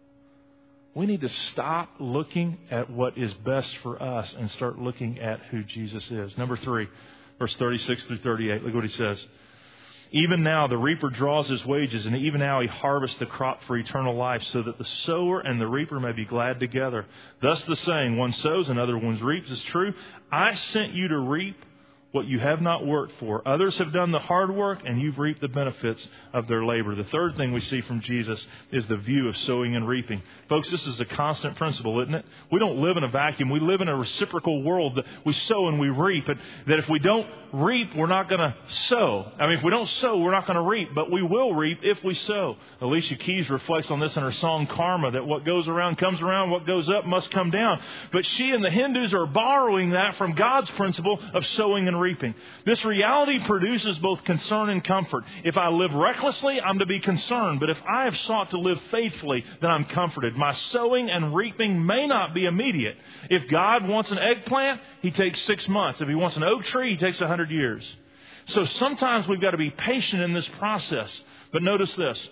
we need to stop looking at what is best for us and start looking at who Jesus is. Number 3, verse 36 through 38. Look what he says. Even now the reaper draws his wages, and even now he harvests the crop for eternal life, so that the sower and the reaper may be glad together. Thus the saying, one sows, another one reaps, is true. I sent you to reap what you have not worked for. Others have done the hard work, and you've reaped the benefits of their labor. The third thing we see from Jesus is the view of sowing and reaping. Folks, this is a constant principle, isn't it? We don't live in a vacuum. We live in a reciprocal world that we sow and we reap. And that if we don't reap, we're not going to sow. I mean, if we don't sow, we're not going to reap. But we will reap if we sow. Alicia Keys reflects on this in her song Karma, that what goes around comes around, what goes up must come down. But she and the Hindus are borrowing that from God's principle of sowing and reaping. This reality produces both concern and comfort. If I live recklessly, I'm to be concerned. But if I have sought to live faithfully, then I'm comforted. My sowing and reaping may not be immediate. If God wants an eggplant, He takes 6 months. If He wants an oak tree, He takes 100 years. So sometimes we've got to be patient in this process. But notice this.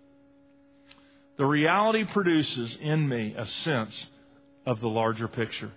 The reality produces in me a sense of the larger picture.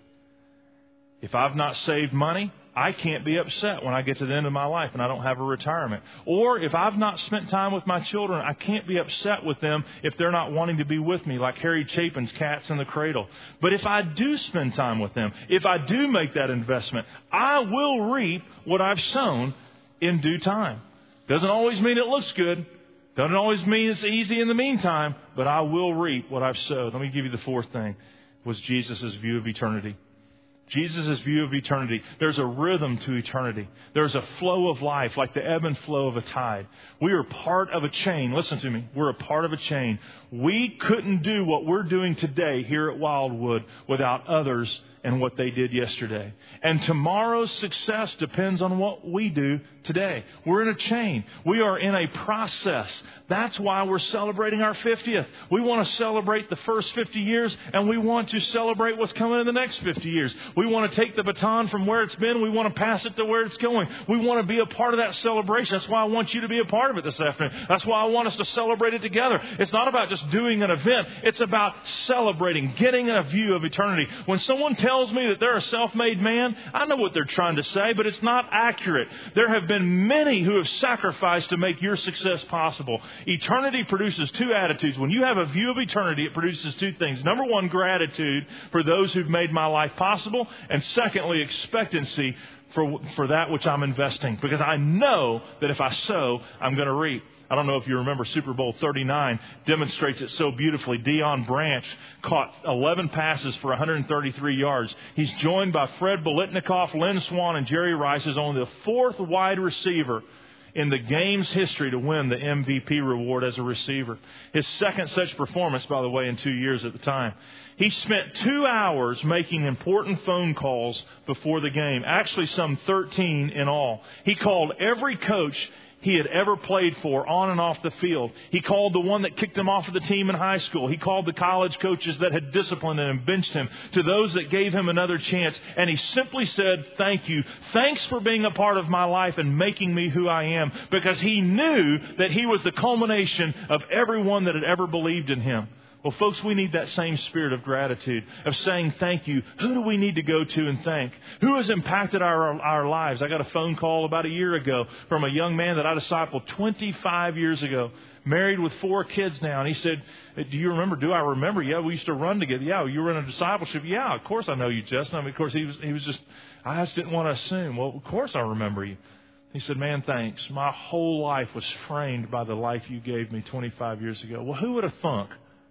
If I've not saved money, I can't be upset when I get to the end of my life and I don't have a retirement. Or if I've not spent time with my children, I can't be upset with them if they're not wanting to be with me, like Harry Chapin's Cats in the Cradle. But if I do spend time with them, if I do make that investment, I will reap what I've sown in due time. Doesn't always mean it looks good. Doesn't always mean it's easy in the meantime, but I will reap what I've sowed. Let me give you the fourth thing, was Jesus' view of eternity. Jesus' view of eternity. There's a rhythm to eternity. There's a flow of life, like the ebb and flow of a tide. We are part of a chain. Listen to me. We're a part of a chain. We couldn't do what we're doing today here at Wildwood without others and what they did yesterday. And tomorrow's success depends on what we do today. We're in a chain. We are in a process. That's why we're celebrating our 50th. We want to celebrate the first 50 years, and we want to celebrate what's coming in the next 50 years. We want to take the baton from where it's been. We want to pass it to where it's going. We want to be a part of that celebration. That's why I want you to be a part of it this afternoon. That's why I want us to celebrate it together. It's not about just doing an event. It's about celebrating, getting a view of eternity. When someone tells me that they're a self-made man, I know what they're trying to say, but it's not accurate. There have been many who have sacrificed to make your success possible. Eternity produces two attitudes. When you have a view of eternity, it produces two things. Number one, gratitude for those who've made my life possible. And secondly, expectancy for that which I'm investing. Because I know that if I sow, I'm going to reap. I don't know if you remember Super Bowl 39 demonstrates it so beautifully. Deion Branch caught 11 passes for 133 yards. He's joined by Fred Biletnikoff, Lynn Swann, and Jerry Rice as only the fourth wide receiver in the game's history to win the MVP reward as a receiver. His second such performance, by the way, in 2 years at the time. He spent 2 hours making important phone calls before the game, actually some 13 in all. He called every coach he had ever played for on and off the field. He called the one that kicked him off of the team in high school. He called the college coaches that had disciplined him and benched him, to those that gave him another chance. And he simply said, thank you. Thanks for being a part of my life and making me who I am. Because he knew that he was the culmination of everyone that had ever believed in him. Well, folks, we need that same spirit of gratitude, of saying thank you. Who do we need to go to and thank? Who has impacted our lives? I got a phone call about a year ago from a young man that I discipled 25 years ago, married with 4 kids now. And he said, do you remember? Do I remember? Yeah, we used to run together. Yeah, you were in a discipleship. Yeah, of course I know you, Justin. I mean, of course, he was just, I just didn't want to assume. Well, of course I remember you. He said, man, thanks. My whole life was framed by the life you gave me 25 years ago. Well, who would have thunk?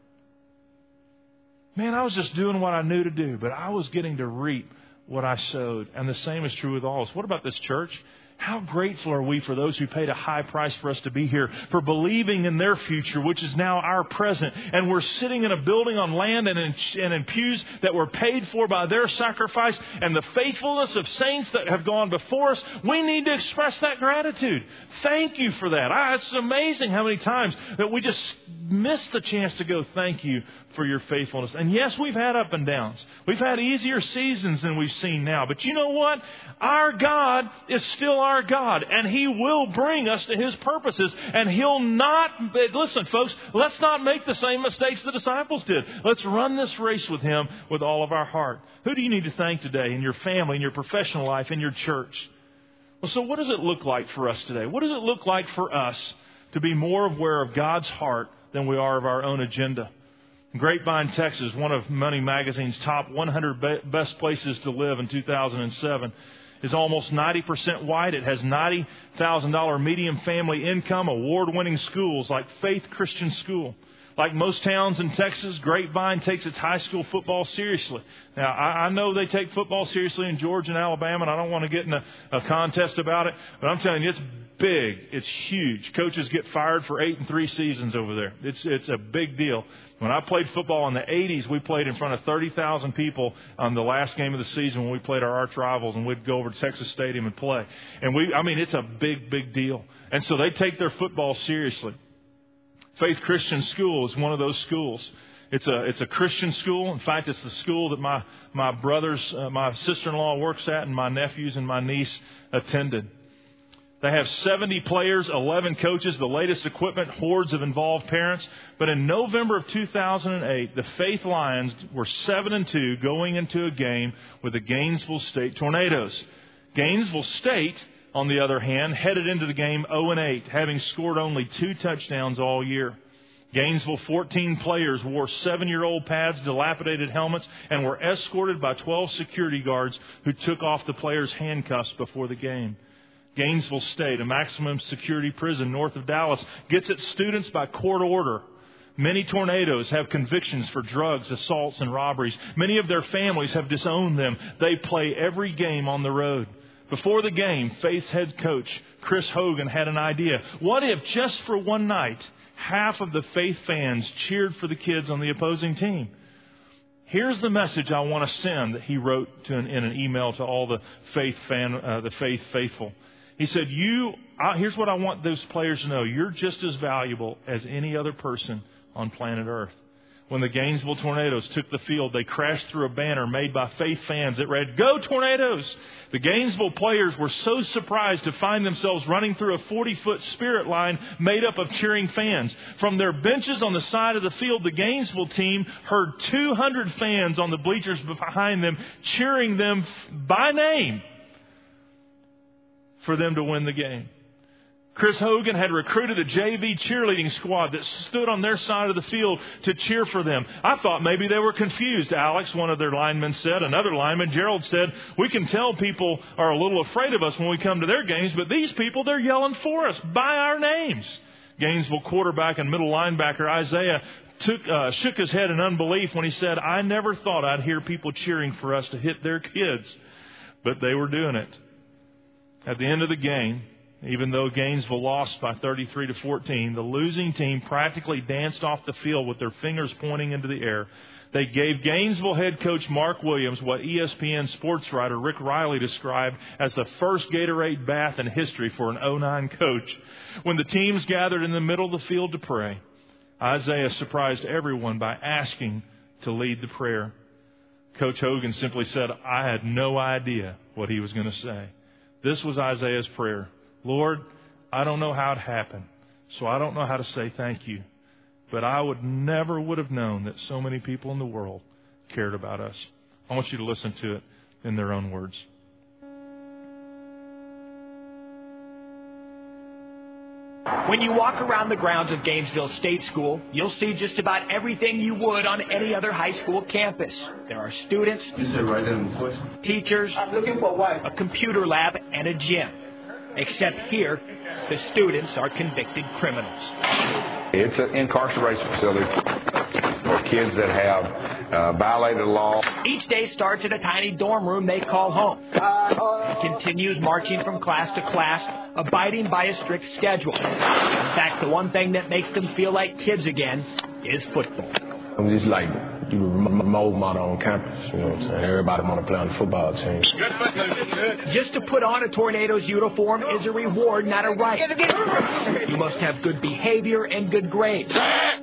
Man, I was just doing what I knew to do, but I was getting to reap what I sowed. And the same is true with all of us. What about this church? How grateful are we for those who paid a high price for us to be here, for believing in their future, which is now our present. And we're sitting in a building on land and in pews that were paid for by their sacrifice and the faithfulness of saints that have gone before us. We need to express that gratitude. Thank you for that. It's amazing how many times that we just miss the chance to go thank you for your faithfulness. And yes, we've had up and downs. We've had easier seasons than we've seen now. But you know what? Our God is still our God, and He will bring us to His purposes. And He'll not, listen folks, let's not make the same mistakes the disciples did. Let's run this race with Him with all of our heart. Who do you need to thank today in your family, in your professional life, in your church? Well, so what does it look like for us today? What does it look like for us to be more aware of God's heart than we are of our own agenda? Grapevine, Texas, one of Money Magazine's top 100 best places to live in 2007, is almost 90% white. It has $90,000 median family income, award-winning schools like Faith Christian School. Like most towns in Texas, Grapevine takes its high school football seriously. Now, I know they take football seriously in Georgia and Alabama, and I don't want to get in a contest about it, but I'm telling you, it's big. It's huge. Coaches get fired for 8 and 3 seasons over there. It's a big deal. When I played football in the 80s, we played in front of 30,000 people on the last game of the season when we played our arch rivals, and we'd go over to Texas Stadium and play. And it's a big, big deal. And so they take their football seriously. Faith Christian School is one of those schools. It's a Christian school. In fact, it's the school that my brothers, my sister-in-law works at, and my nephews and my niece attended. They have 70 players, 11 coaches, the latest equipment, hordes of involved parents. But in November of 2008, the Faith Lions were 7-2 going into a game with the Gainesville State Tornadoes. Gainesville State, on the other hand, headed into the game 0-8, having scored only 2 touchdowns all year. Gainesville 14 players wore 7-year-old pads, dilapidated helmets, and were escorted by 12 security guards who took off the players' handcuffs before the game. Gainesville State, a maximum security prison north of Dallas, gets its students by court order. Many Tornadoes have convictions for drugs, assaults, and robberies. Many of their families have disowned them. They play every game on the road. Before the game, Faith's head coach, Chris Hogan, had an idea. What if, just for one night, half of the Faith fans cheered for the kids on the opposing team? Here's the message I want to send that he wrote in an email to all the Faith faithful. He said, here's what I want those players to know. You're just as valuable as any other person on planet Earth. When the Gainesville Tornadoes took the field, they crashed through a banner made by Faith fans that read, "Go Tornadoes!" The Gainesville players were so surprised to find themselves running through a 40-foot spirit line made up of cheering fans. From their benches on the side of the field, the Gainesville team heard 200 fans on the bleachers behind them cheering them by name for them to win the game. Chris Hogan had recruited a JV cheerleading squad that stood on their side of the field to cheer for them. I thought maybe they were confused, Alex, one of their linemen said. Another lineman, Gerald, said, "We can tell people are a little afraid of us when we come to their games, but these people, they're yelling for us by our names." Gainesville quarterback and middle linebacker Isaiah shook his head in unbelief when he said, "I never thought I'd hear people cheering for us to hit their kids." But they were doing it. At the end of the game, even though Gainesville lost by 33-14, the losing team practically danced off the field with their fingers pointing into the air. They gave Gainesville head coach Mark Williams what ESPN sports writer Rick Riley described as the first Gatorade bath in history for an 09 coach. When the teams gathered in the middle of the field to pray, Isaiah surprised everyone by asking to lead the prayer. Coach Hogan simply said, "I had no idea what he was going to say." This was Isaiah's prayer. "Lord, I don't know how it happened, so I don't know how to say thank you. But I never would have known that so many people in the world cared about us." I want you to listen to it in their own words. When you walk around the grounds of Gainesville State School, you'll see just about everything you would on any other high school campus. There are students, teachers, a computer lab, and a gym. Except here, the students are convicted criminals. It's an incarceration facility for kids that have violated the law. Each day starts at a tiny dorm room they call home. It continues marching from class to class, abiding by a strict schedule. In fact, the one thing that makes them feel like kids again is football. I'm just like you role model on campus, you know what I'm saying? Everybody want to play on the football team. Just to put on a Tornadoes uniform is a reward, not a right. You must have good behavior and good grades.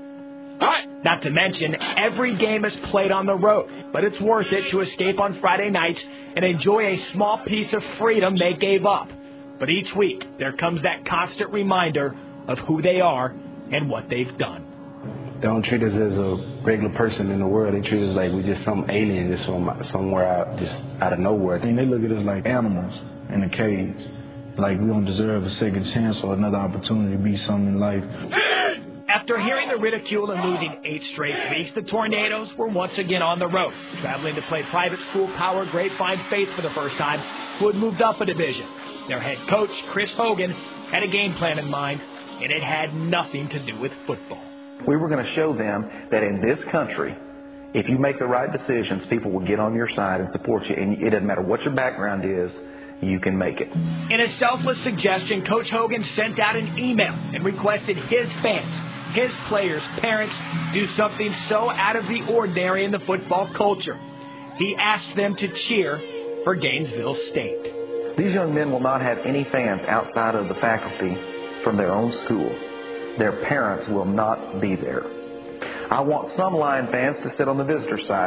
Not to mention, every game is played on the road, but it's worth it to escape on Friday nights and enjoy a small piece of freedom they gave up. But each week, there comes that constant reminder of who they are and what they've done. They don't treat us as a regular person in the world. They treat us like we're just some alien just somewhere out of nowhere. I mean, they look at us like animals in a cage. Like we don't deserve a second chance or another opportunity to be something in life. After hearing the ridicule and losing 8 straight weeks, the Tornadoes were once again on the road, traveling to play private school power Grapevine Faith for the first time, who had moved up a division. Their head coach, Chris Hogan, had a game plan in mind, and it had nothing to do with football. We were going to show them that in this country, if you make the right decisions, people will get on your side and support you. And it doesn't matter what your background is, you can make it. In a selfless suggestion, Coach Hogan sent out an email and requested his fans, his players, parents, do something so out of the ordinary in the football culture. He asked them to cheer for Gainesville State. These young men will not have any fans outside of the faculty from their own school. Their parents will not be there. I want some Lion fans to sit on the visitor side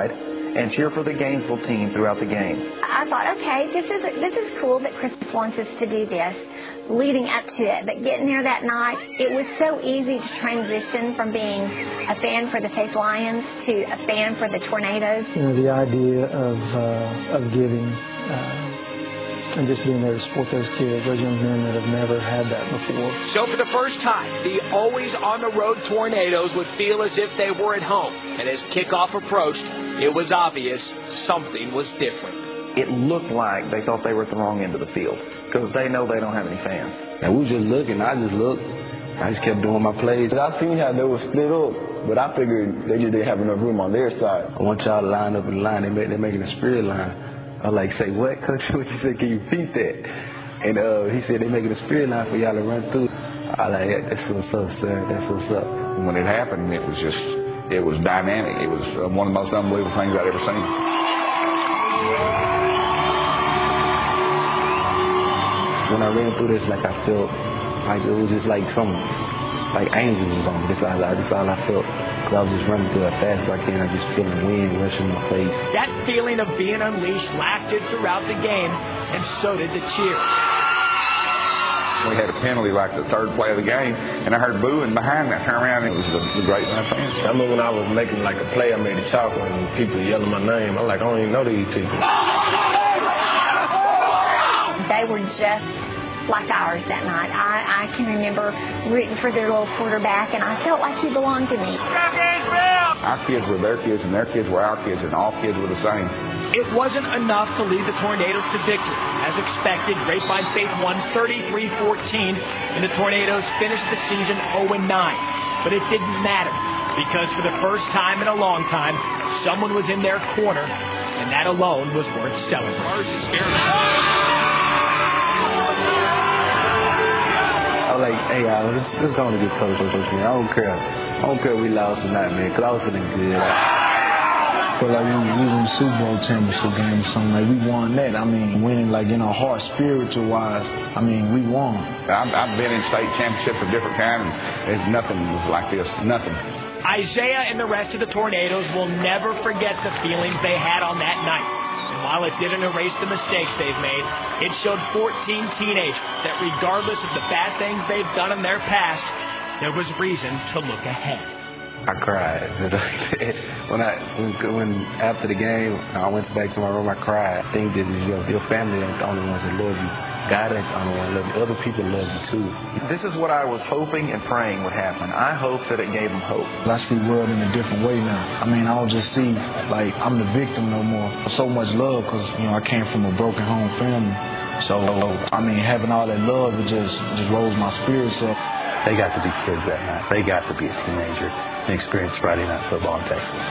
and cheer for the Gainesville team throughout the game. I thought, okay, this is cool that Chris wants us to do this, leading up to it. But getting there that night, it was so easy to transition from being a fan for the Faith Lions to a fan for the Tornadoes. You know, the idea of giving and just being there to support those kids, those young men that have never had that before. So for the first time, the always on the road Tornadoes would feel as if they were at home. And as kickoff approached, it was obvious something was different. It looked like they thought they were at the wrong end of the field because they know they don't have any fans. And we was just looking. I just looked. I just kept doing my plays. I seen how they were split up, but I figured they just didn't have enough room on their side. I want y'all to line up in the line. They're making a spirit line. I was like, say what, Coach? What you said? Can you repeat that? And he said they're making a spirit line for y'all to run through. I was like, that's what's up, sir. That's what's up. When it happened, it was dynamic. It was one of the most unbelievable things I'd ever seen. When I ran through this, like I felt like it was just like like angels was on me. That's all I felt. Because I was just running through as fast as I can. I just feeling wind rushing my face. That feeling of being unleashed lasted throughout the game, and so did the cheers. We had a penalty like the third play of the game, and I heard booing behind me. I turned around, and it was the great man fans. I remember when I was making like a play, I made a chalk and people yelling my name. I'm like, I don't even know these people. They were just like ours that night. I can remember rooting for their little quarterback, and I felt like he belonged to me. Our kids were their kids, and their kids were our kids, and all kids were the same. It wasn't enough to lead the Tornadoes to victory. As expected, Grapevine Faith won 33-14, and the Tornadoes finished the season 0-9. But it didn't matter, because for the first time in a long time, someone was in their corner, and that alone was worth celebrating. I was like, hey, y'all, let's go on and get coach, man. I don't care if we lost or not, man, because I was feeling good. I feel like we won the Super Bowl championship game or something. Like, we won that. I mean, winning, like, in our heart, spiritual-wise, I mean, we won. I've been in state championships of different kinds, and there's nothing like this, nothing. Isaiah and the rest of the Tornadoes will never forget the feelings they had on that night. While it didn't erase the mistakes they've made, it showed 14 teenagers that regardless of the bad things they've done in their past, there was reason to look ahead. I cried. when after the game, I went back to my room, I cried. I think that your family ain't the only ones that love you. God ain't the only one that love you. Other people love you too. This is what I was hoping and praying would happen. I hope that it gave them hope. I see the world in a different way now. I mean, I don't just see like I'm the victim no more. So much love because, I came from a broken home family. So, I mean, having all that love, it just rose my spirits up. They got to be kids that night. They got to be a teenager and experience Friday night football in Texas.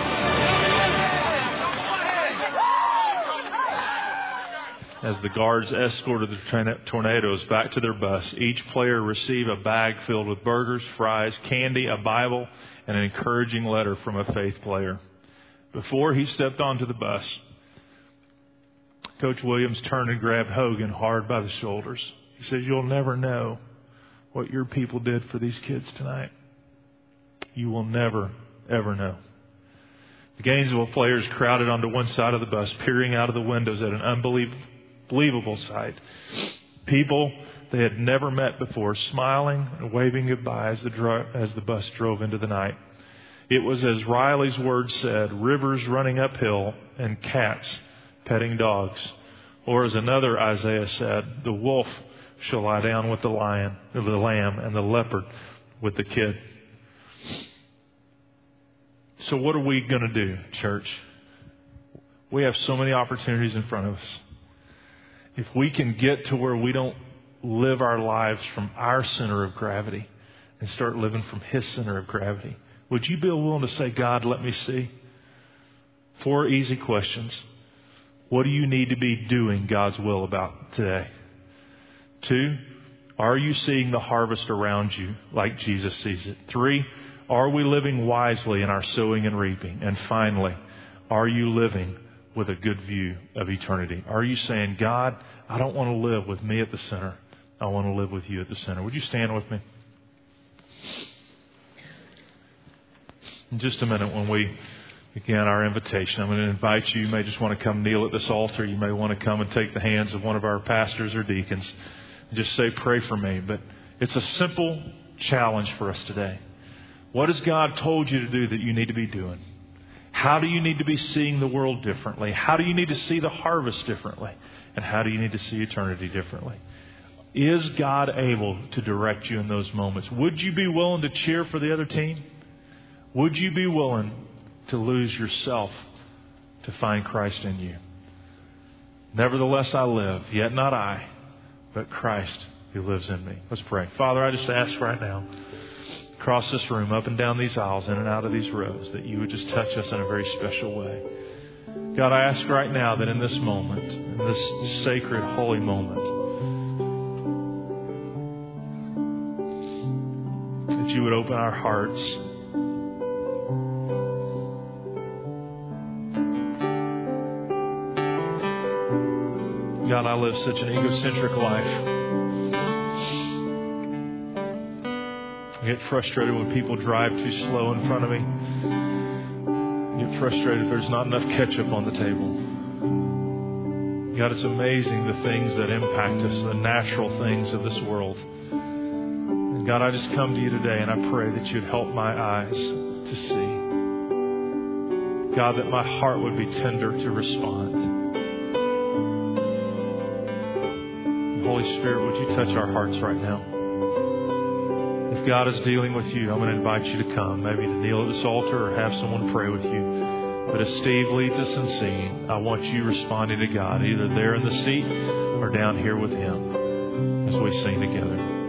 As the guards escorted the Tornadoes back to their bus, each player received a bag filled with burgers, fries, candy, a Bible, and an encouraging letter from a faith player. Before he stepped onto the bus, Coach Williams turned and grabbed Hogan hard by the shoulders. He says, "You'll never know what your people did for these kids tonight. You will never, ever know." The Gainesville players crowded onto one side of the bus, peering out of the windows at an unbelievable sight. People they had never met before, smiling and waving goodbye as the bus drove into the night. It was as Riley's words said, rivers running uphill and cats petting dogs. Or as another Isaiah said, the wolf shall lie down with the lamb, and the leopard with the kid. So what are we going to do, church? We have so many opportunities in front of us. If we can get to where we don't live our lives from our center of gravity and start living from His center of gravity, would you be willing to say, God, let me see? 4 easy questions. What do you need to be doing God's will about today? 2, are you seeing the harvest around you like Jesus sees it? 3, are we living wisely in our sowing and reaping? And finally, are you living with a good view of eternity? Are you saying, God, I don't want to live with me at the center. I want to live with you at the center. Would you stand with me? In just a minute, when we Again, our invitation. I'm going to invite you. You may just want to come kneel at this altar. You may want to come and take the hands of one of our pastors or deacons and just say, pray for me. But it's a simple challenge for us today. What has God told you to do that you need to be doing? How do you need to be seeing the world differently? How do you need to see the harvest differently? And how do you need to see eternity differently? Is God able to direct you in those moments? Would you be willing to cheer for the other team? Would you be willing to lose yourself to find Christ in you? Nevertheless I live, yet not I, but Christ who lives in me. Let's pray. Father, I just ask right now, across this room, up and down these aisles, in and out of these rows, that you would just touch us in a very special way. God, I ask right now that in this moment, in this sacred, holy moment, that you would open our hearts. God, I live such an egocentric life. I get frustrated when people drive too slow in front of me. I get frustrated if there's not enough ketchup on the table. God, it's amazing the things that impact us, the natural things of this world. And God, I just come to you today and I pray that you'd help my eyes to see. God, that my heart would be tender to respond. Holy Spirit, would you touch our hearts right now? If God is dealing with you, I'm going to invite you to come, maybe to kneel at this altar or have someone pray with you. But as Steve leads us in singing, I want you responding to God, either there in the seat or down here with him as we sing together.